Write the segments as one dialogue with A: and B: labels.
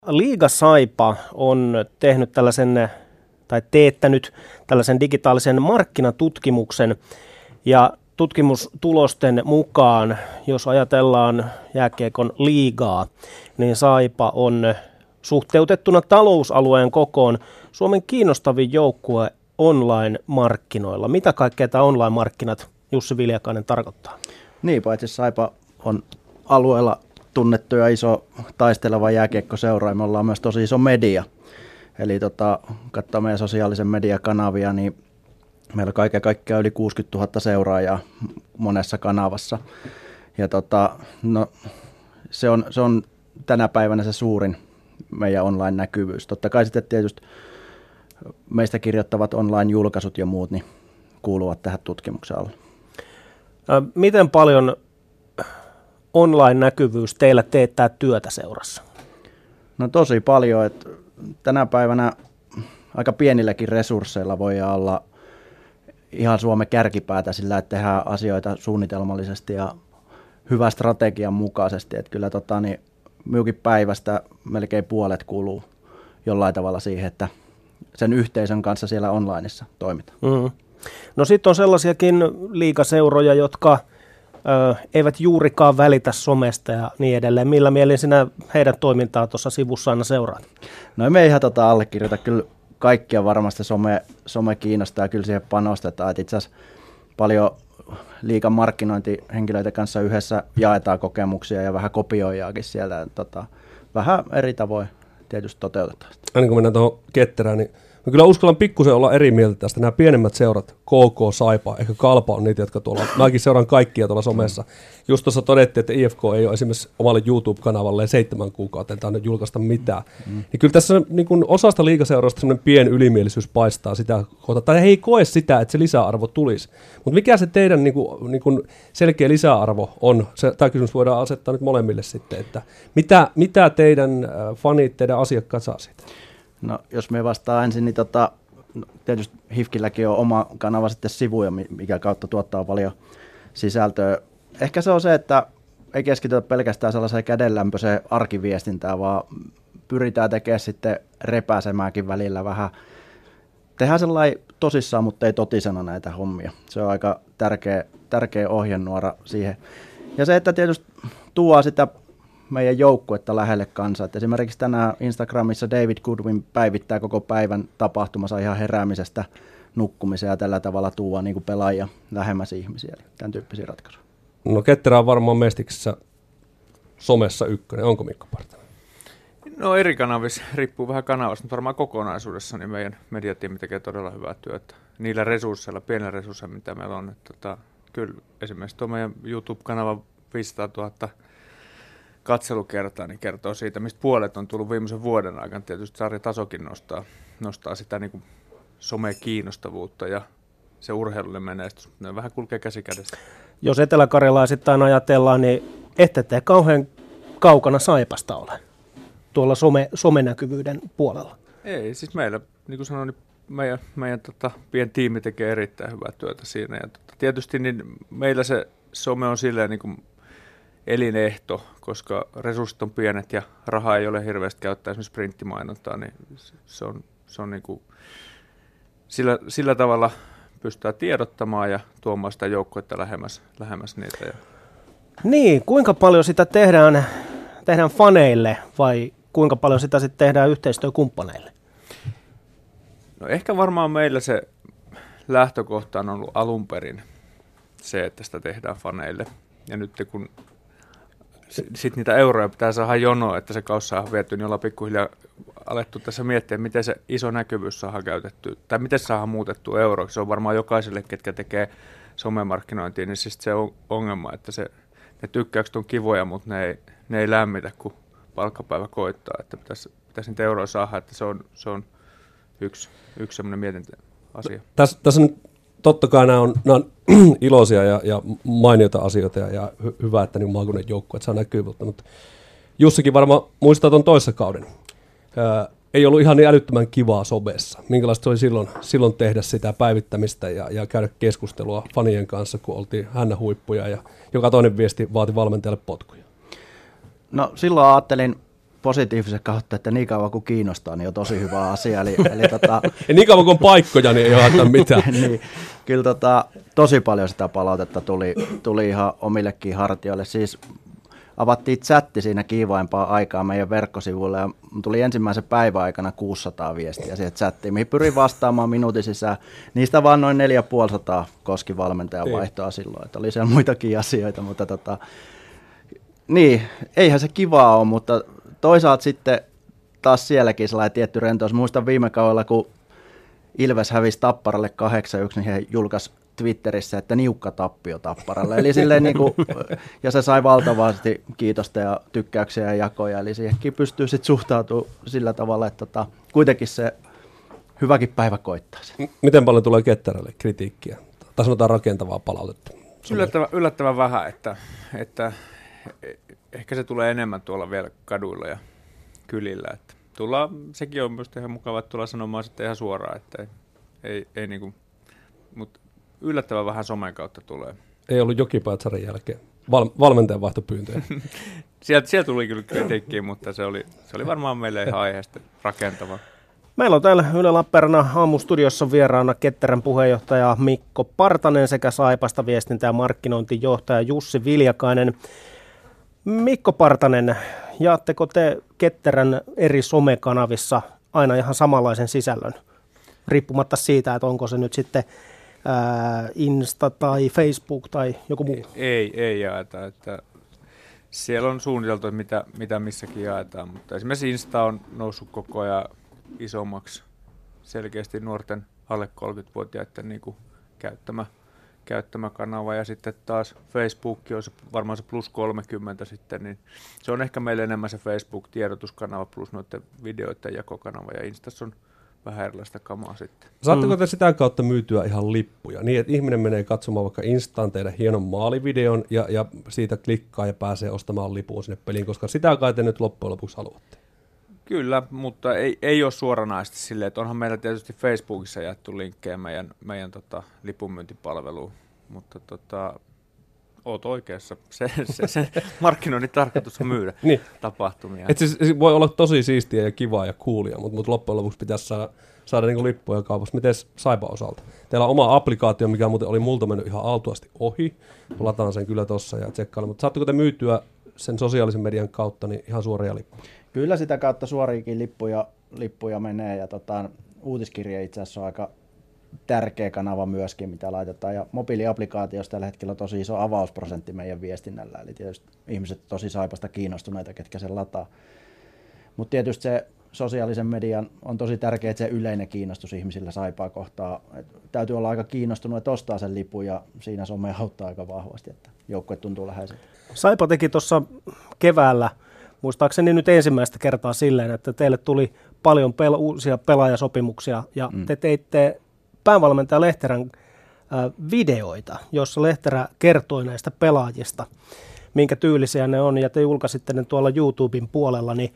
A: Liiga Saipa on tehnyt teettänyt tällaisen digitaalisen markkinatutkimuksen ja tutkimustulosten mukaan, jos ajatellaan jääkiekon liigaa, niin Saipa on suhteutettuna talousalueen kokoon Suomen kiinnostavin joukkue online-markkinoilla. Mitä kaikkea tämä online-markkinat, Jussi Viljakainen, tarkoittaa?
B: Niin, paitsi Saipa on alueella tunnettu ja iso taisteleva jääkiekkoseura, ja me ollaan myös tosi iso media. Eli katsoo meidän sosiaalisen mediakanavia, niin meillä on kaiken kaikkiaan yli 60 000 seuraajaa monessa kanavassa. Ja se on tänä päivänä se suurin meidän online-näkyvyys. Totta kai sitten tietysti meistä kirjoittavat online-julkaisut ja muut niin kuuluvat tähän tutkimuksen alle.
A: Miten paljon online-näkyvyys teillä teettää työtä seurassa?
B: No tosi paljon, että tänä päivänä aika pienilläkin resursseilla voi olla ihan Suomen kärkipäätä sillä, että tehdään asioita suunnitelmallisesti ja hyvän strategian mukaisesti. Että kyllä minunkin päivästä melkein puolet kuluu jollain tavalla siihen, että sen yhteisön kanssa siellä onlineissa toimitaan. Mm-hmm.
A: No sitten on sellaisiakin liigaseuroja, jotka eivät juurikaan välitä somesta ja niin edelleen. Millä mielin sinä heidän toimintaa tuossa sivussa aina seuraat?
B: No me ei ihan allekirjoita. Kyllä kaikkia varmasti some kiinnostaa ja kyllä siihen panostetaan. Itse asiassa paljon liigan markkinointihenkilöiden kanssa yhdessä jaetaan kokemuksia ja vähän kopioijaakin siellä. Vähän eri tavoin tietysti toteutetaan sitä.
C: Aina kun mennään tuohon ketterään, niin mä kyllä uskallan pikkusen olla eri mieltä tästä. Nämä pienemmät seurat, KK, Saipa, ehkä Kalpa on niitä, jotka tuolla, mäkin seuraan kaikkia tuolla somessa. Just tuossa todettiin, että IFK ei ole esimerkiksi omalle YouTube-kanavalle 7 kuukautta tainnut julkaista mitään. Niin kyllä tässä niin kuin osasta liigaseurasta semmoinen pien ylimielisyys paistaa sitä kohtaa, tai he ei koe sitä, että se lisäarvo tulisi. Mutta mikä se teidän niin kuin selkeä lisäarvo on? Tämä kysymys voidaan asettaa nyt molemmille sitten, että mitä teidän fanit, teidän asiakkaat saa siitä?
B: No, jos me vastaan ensin, niin tietysti HIFKilläkin on oma kanava sitten sivuja, mikä kautta tuottaa paljon sisältöä. Ehkä se on se, että ei keskitytä pelkästään sellaiseen kädenlämpöiseen arkiviestintään, vaan pyritään tekemään sitten repäsemääkin välillä vähän. Tehdään sellainen tosissaan, mutta ei totisena näitä hommia. Se on aika tärkeä ohjenuora siihen. Ja se, että tietysti tuo sitä meidän joukkuetta lähelle kansaa. Et esimerkiksi tänään Instagramissa David Goodwin päivittää koko päivän tapahtumassa ihan heräämisestä nukkumiseen ja tällä tavalla tuo niin kuin pelaajia lähemmäs ihmisiä. Tämän tyyppisiä ratkaisuja.
C: No Ketterä on varmaan Mestiksessä somessa ykkönen. Onko Mikko Partanen?
D: No eri kanavissa, riippuu vähän kanavasta, mutta varmaan kokonaisuudessa niin meidän mediatiimi tekee todella hyvää työtä. Niillä resursseilla, pienillä resursseilla, mitä meillä on. Kyllä esimerkiksi tuo meidän YouTube-kanava 500 000 katselukertaa, niin kertoo siitä, mistä puolet on tullut viimeisen vuoden aikana. Tietysti sarjatasokin nostaa sitä niin kuin some-kiinnostavuutta ja se urheilullinen menestys. Ne vähän kulkee käsi kädessä.
A: Jos eteläkarjalaisittain ajatellaan, niin ette te kauhean kaukana Saipasta ole tuolla somenäkyvyyden puolella.
D: Ei, siis meillä, niin kuin sanoin, niin meidän pieni tiimi tekee erittäin hyvää työtä siinä. Ja tietysti niin meillä se some on silleen niin kuin elinehto, koska resurssit on pienet ja rahaa ei ole hirveästi käyttää esimerkiksi printtimainontaa, niin se on niin kuin sillä tavalla pystytään tiedottamaan ja tuomaan sitä joukkuetta lähemmäs niitä.
A: Niin, kuinka paljon sitä tehdään faneille vai kuinka paljon sitä sitten tehdään yhteistyökumppaneille?
D: No ehkä varmaan meillä se lähtökohta on ollut alun perin se, että sitä tehdään faneille. Ja nyt kun sitten niitä euroja pitää saada jonoa, että se kausi saadaan vietyä, niin ollaan pikkuhiljaa alettu tässä miettiä, miten se iso näkyvyys saadaan käytettyä, tai miten saadaan muutettua euroiksi. Se on varmaan jokaiselle, ketkä tekee somemarkkinointia, niin siis se on ongelma, että ne tykkäykset on kivoja, mutta ne ei lämmitä, kun palkkapäivä koittaa, että pitäisi niitä euroja saada, että se on yksi semmoinen mietintäasia.
C: Tässä nyt totta kai nämä on iloisia ja mainioita asioita ja hyvä, että niin maakunnan joukkueet saa näkyvyyttä, mutta Jussikin varmaan muistaa tuon toissa kauden. Ei ollut ihan niin älyttömän kivaa somessa. Minkälaista se oli silloin tehdä sitä päivittämistä ja käydä keskustelua fanien kanssa, kun oltiin hännähuippuja ja joka toinen viesti vaati valmentajalle potkuja?
B: No silloin ajattelin positiivisen kautta, että niin kauan kuin kiinnostaa, niin on tosi hyvä asia.
C: Ja niin kauan kuin on paikkoja, niin ei ole haittaa mitään.
B: Niin, kyllä tosi paljon sitä palautetta tuli ihan omillekin hartioille. Siis avattiin chatti siinä kiivaimpaa aikaa meidän verkkosivuille ja tuli ensimmäisen päivän aikana 600 viestiä siihen chattiin, mihin pyrin vastaamaan minuutin sisään. Niistä vaan noin 450 koski valmentajan vaihtoa silloin, että oli siellä muitakin asioita, mutta niin, eihän se kivaa ole, mutta toisaalta sitten taas sielläkin sellainen tietty rentous. Muistan viime kaudella, kun Ilves hävisi Tapparalle 8-1, niin he julkaisi Twitterissä, että niukka tappio Tapparalle. Eli silleen ja se sai valtavasti kiitosta ja tykkäyksiä ja jakoja, eli siihenkin pystyy sitten suhtautumaan sillä tavalla, että kuitenkin se hyväkin päivä koittaa sen.
C: Miten paljon tulee Ketterälle kritiikkiä? Tai sanotaan rakentavaa palautetta?
D: Yllättävän vähän, että ehkä se tulee enemmän tuolla vielä kaduilla ja kylillä. Että sekin on myös ihan mukava, että tullaan sanomaan sitten ihan suoraan, että ei niinku, mutta yllättävän vähän somen kautta tulee.
C: Ei ollut Jokipäitsärin jälkeen valmentajan vaihtopyyntöjä.
D: Sieltä tuli kyllä kritiikkiä, mutta se oli varmaan meille ihan aiheesta rakentava.
A: Meillä on täällä Yle Lappeenrannan aamustudiossa vieraana Ketterän puheenjohtaja Mikko Partanen sekä Saipasta viestintä- ja markkinointijohtaja Jussi Viljakainen. Mikko Partanen, jaatteko te Ketterän eri somekanavissa aina ihan samanlaisen sisällön, riippumatta siitä, että onko se nyt sitten Insta tai Facebook tai joku muu?
D: Ei jaeta, että siellä on suunniteltu, mitä missäkin jaetaan, mutta esimerkiksi Insta on noussut koko ajan isommaksi, selkeästi nuorten alle 30-vuotiaiden niin kuin käyttämä kanava, ja sitten taas Facebook on varmaan se plus 30 sitten, niin se on ehkä meille enemmän se Facebook-tiedotuskanava plus noiden videoiden jakokanava, ja Instassa on vähän erilaista kamaa sitten.
C: Saatteko te sitä kautta myytyä ihan lippuja, niin että ihminen menee katsomaan vaikka Instaan teidän hienon maalivideon, ja siitä klikkaa ja pääsee ostamaan lipun sinne peliin, koska sitä kai te nyt loppujen lopuksi haluatte? Kyllä, mutta ei ole suoranaisesti silleen, että onhan meillä tietysti Facebookissa jaettu linkkejä meidän lipunmyyntipalveluun, mutta oot oikeassa. Se markkinoinnin tarkoitus on myydä tapahtumia. Et siis voi olla tosi siistiä ja kivaa ja coolia, mutta loppujen lopuksi pitäisi saada niinku lippuja kaupassa. Miten Saipan osalta? Teillä on oma applikaatio, mikä muuten oli multa mennyt ihan autuasti ohi. Lataan sen kyllä tossa ja tsekkailla, mutta saatteko te myytyä sen sosiaalisen median kautta niin ihan suoria lippuja?
B: Kyllä sitä kautta suoriakin lippuja menee ja uutiskirja itse asiassa on aika tärkeä kanava myöskin, mitä laitetaan. Ja mobiiliaplikaatiossa tällä hetkellä on tosi iso avausprosentti meidän viestinnällä, eli tietysti ihmiset tosi Saipasta kiinnostuneita, ketkä sen lataa. Mutta tietysti se sosiaalisen median on tosi tärkeää, että se yleinen kiinnostus ihmisillä Saipaa kohtaa. Täytyy olla aika kiinnostunut, että ostaa sen lipun, ja siinä some auttaa aika vahvasti, että joukkue tuntuu läheiseltä.
A: Saipa teki tuossa keväällä, muistaakseni nyt ensimmäistä kertaa silleen, että teille tuli paljon uusia pelaajasopimuksia, ja te teitte päävalmentaja Lehterän videoita, jossa Lehterä kertoi näistä pelaajista, minkä tyylisiä ne on, ja te julkaisitte ne tuolla YouTuben puolella, niin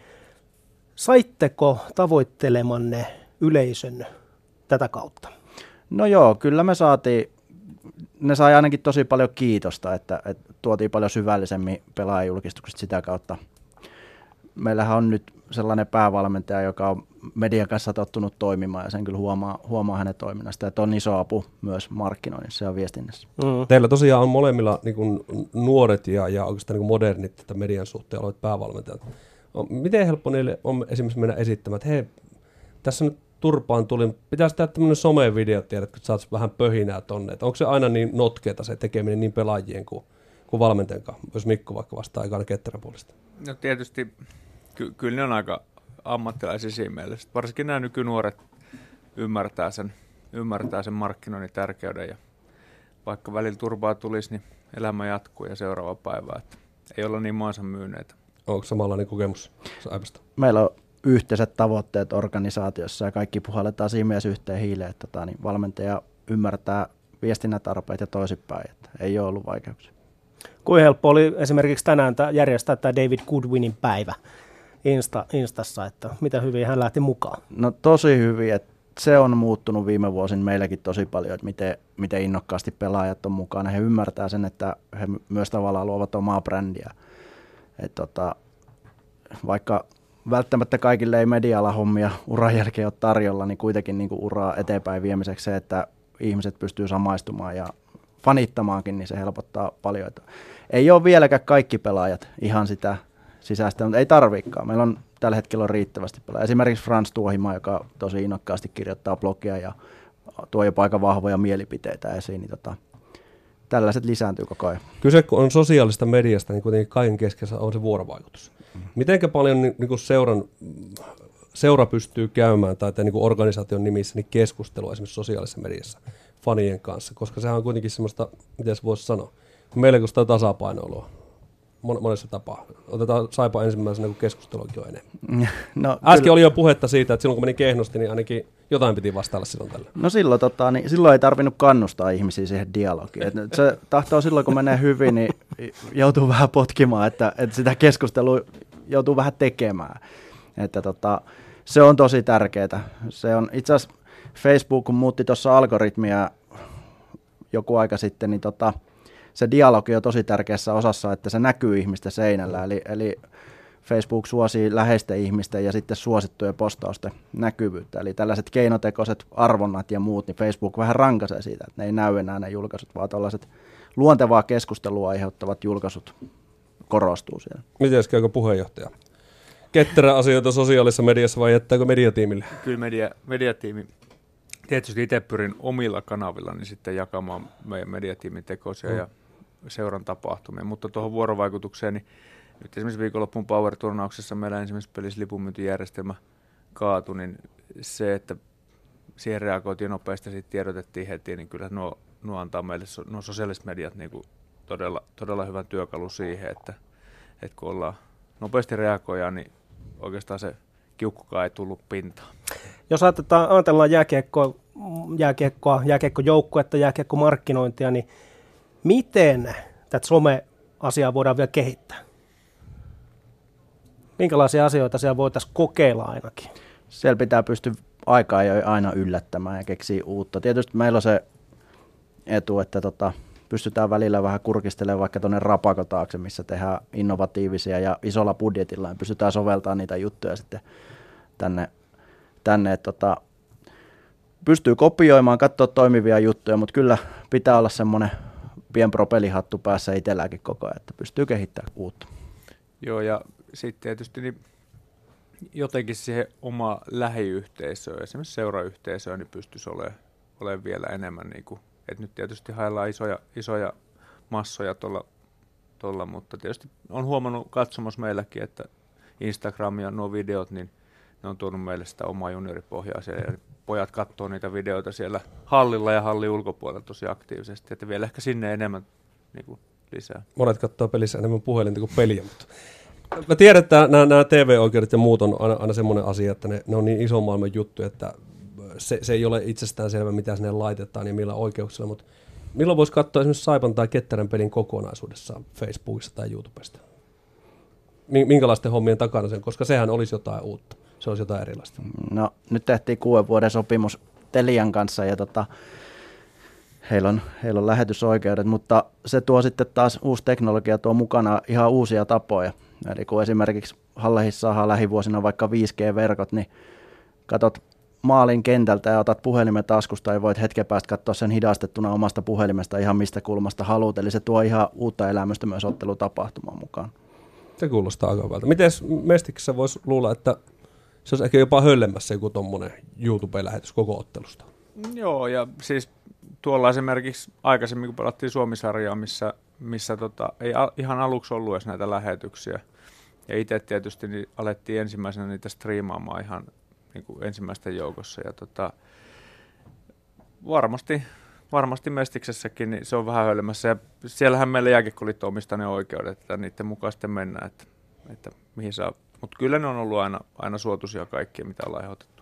A: saitteko tavoittelemanne yleisön tätä kautta? No
B: joo, kyllä me saatiin, ne sai ainakin tosi paljon kiitosta, että tuotiin paljon syvällisemmin pelaajajulkistukset sitä kautta. Meillähän on nyt sellainen päävalmentaja, joka on median kanssa tottunut toimimaan, ja sen kyllä huomaa hänen toiminnasta, että on iso apu myös markkinoinnissa ja viestinnässä.
C: Teillä tosiaan on molemmilla niin kuin nuoret ja oikeastaan niin kuin modernit että median suhteen olevat päävalmentajat. Miten helppo niille on esimerkiksi mennä esittämään, että hei, tässä nyt turpaan tuli, pitäisi tehdä tämmöinen somevideo, tiedätkö, että saat vähän pöhinää tonne. Että onko se aina niin notkeeta se tekeminen niin pelaajien kuin valmentajan kanssa, jos Mikko vaikka vastaa aikana Ketterän puolesta? No tietysti, kyllä ne on aika ammattilaisia siinä mielessä. Varsinkin nämä nykynuoret ymmärtää sen markkinoinnin tärkeyden, ja vaikka välillä turpaa tulisi, niin elämä jatkuu ja seuraava päivä. Että ei olla niin maansa myyneitä. Onko samanlainen kokemus Saipasta?
B: Meillä on yhteiset tavoitteet organisaatiossa ja kaikki puhalletaan siinä mielessä yhteen hiileen, että niin valmentaja ymmärtää viestinnän tarpeet ja toisinpäin, että ei ole ollut vaikeuksia. Kuinka helppo oli esimerkiksi tänään järjestää tämä David Goodwinin päivä Instassa, että mitä hyvin hän lähti mukaan? No tosi hyvin, että se on muuttunut viime vuosin meilläkin tosi paljon, että miten innokkaasti pelaajat on mukana. He ymmärtää sen, että he myös tavallaan luovat omaa brändiä. Vaikka välttämättä kaikille ei media-alan hommia uran jälkeen ole tarjolla, niin kuitenkin niin kuin uraa eteenpäin viemiseksi se, että ihmiset pystyy samaistumaan ja fanittamaankin, niin se helpottaa paljon. Että ei ole vieläkään kaikki pelaajat ihan sitä sisäistä, mutta ei tarviikaan. Meillä on tällä hetkellä on riittävästi pelaajia. Esimerkiksi Frans Tuohima, joka tosi innokkaasti kirjoittaa blogia ja tuo jopa aika vahvoja mielipiteitä esiin, niin tällaiset lisääntyy koko ajan.
C: Kyse kun on sosiaalista mediasta, niin kuitenkin kaiken keskessä on se vuorovaikutus. Mitenkä paljon niin kuin seura pystyy käymään tai niin kuin organisaation nimissä niin keskustelua esimerkiksi sosiaalisessa mediassa fanien kanssa, koska sehän on kuitenkin semmoista, miten se voisi sanoa, melkoista tasapainoilua monessa tapaa. Otetaan Saipa ensimmäisenä, kun keskusteluakin on enemmän. No, äsken oli jo puhetta siitä, että silloin kun meni kehnosti, niin ainakin jotain piti vastailla silloin tällä.
B: No silloin ei tarvinnut kannustaa ihmisiä siihen dialogiin. Se tahtoo silloin, kun menee hyvin, niin joutuu vähän potkimaan, että sitä keskustelua joutuu vähän tekemään. Että se on tosi tärkeää. Se on itse asiassa Facebook, kun muutti tuossa algoritmia joku aika sitten, niin se dialogi on tosi tärkeässä osassa, että se näkyy ihmisten seinällä. Eli Facebook suosii läheisten ihmisten ja sitten suosittujen postausten näkyvyyttä. Eli tällaiset keinotekoiset arvonnat ja muut, niin Facebook vähän rankaisee siitä, että ne ei näy enää ne julkaisut, vaan tällaiset luontevaa keskustelua aiheuttavat julkaisut korostuu siellä.
C: Miten käykö puheenjohtaja? Ketterä asioita sosiaalisessa mediassa vai jättääkö mediatiimille?
D: Kyllä mediatiimi. Tietysti itse pyrin omilla kanavilla niin sitten jakamaan meidän mediatiimin tekoisia ja seuran tapahtumia, mutta tuohon vuorovaikutukseen, niin nyt esimerkiksi viikonloppun Power-turnauksessa meillä ensimmäisessä pelissä lipunmyyntijärjestelmä kaatui, niin se, että siihen reagoitiin nopeasti ja siitä tiedotettiin heti, niin kyllä nuo antaa meille nuo sosiaaliset mediat niin kuin todella hyvän työkalu siihen, että kun ollaan nopeasti reagoidaan, niin oikeastaan se kiukkukaan ei tullut pintaan.
A: Jos ajatellaan jääkiekkojoukkuetta, jääkiekkomarkkinointia, niin miten tätä some-asiaa voidaan vielä kehittää? Minkälaisia asioita siellä voitaisiin kokeilla ainakin?
B: Siellä pitää pystyä aikaa jo aina yllättämään ja keksiä uutta. Tietysti meillä on se etu, että pystytään välillä vähän kurkistelemaan vaikka tuonne Rapakon taakse, missä tehdään innovatiivisia ja isolla budjetilla, ja pystytään soveltamaan niitä juttuja sitten tänne että pystyy kopioimaan, katsoa toimivia juttuja, mutta kyllä pitää olla semmoinen pien propellihattu päässä itselläkin koko ajan, että pystyy kehittämään uutta.
D: Joo, ja sitten tietysti niin jotenkin siihen oma lähiyhteisöön, esimerkiksi seurayhteisöön, niin pystyisi olemaan vielä enemmän, niin kuin, että nyt tietysti haellaan isoja massoja tuolla, mutta tietysti on huomannut katsomassa meilläkin, että Instagram ja nuo videot, niin ne on tuonut meille sitä omaa junioripohjaa siellä, ja pojat katsoo niitä videoita siellä hallilla ja hallin ulkopuolella tosi aktiivisesti, että vielä ehkä sinne enemmän niin kuin lisää.
C: Monet katsoo pelissä enemmän puhelinta kuin peliä, mutta mä tiedän, että nämä TV-oikeudet ja muut on aina semmoinen asia, että ne on niin iso maailman juttu, että se ei ole itsestäänselvä, mitä sinne laitetaan ja millä oikeuksilla, mutta milloin voisi katsoa esimerkiksi Saipan tai Ketterän pelin kokonaisuudessaan Facebookissa tai YouTubesta? Minkälaisten hommien takana sen, koska sehän olisi jotain uutta, se olisi jotain erilaista.
B: No nyt tehtiin 6 vuoden sopimus Telian kanssa ja heillä on lähetysoikeudet, mutta se tuo sitten taas uusi teknologia tuo mukana ihan uusia tapoja. Eli kun esimerkiksi halleissa saadaan lähivuosina vaikka 5G-verkot, niin katot maalin kentältä ja otat puhelimen taskusta ja voit hetken päästä katsoa sen hidastettuna omasta puhelimesta ihan mistä kulmasta haluat. Eli se tuo ihan uutta elämystä myös ottelutapahtumaan mukaan.
C: Se kuulostaa aika hyvältä. Miten Mestiksessä voisi luulla, että se olisi ehkä jopa höllemmässä joku tuommoinen YouTube-lähetys koko ottelusta? Joo,
D: ja siis tuolla esimerkiksi aikaisemmin, kun pelattiin Suomi-sarjaa, missä ei ihan aluksi ollut edes näitä lähetyksiä. Ja itse tietysti niin alettiin ensimmäisenä niitä striimaamaan ihan niin kuin ensimmäisten joukossa. Ja varmasti Mestiksessäkin niin se on vähän höllemmässä. Ja siellähän meillä Jääkiekko-liitto omistaa ne oikeudet, että niiden mukaan sitten mennään, että mihin saa. Mutta kyllä ne on ollut aina suotuisia kaikkia, mitä ollaan ehdotettu.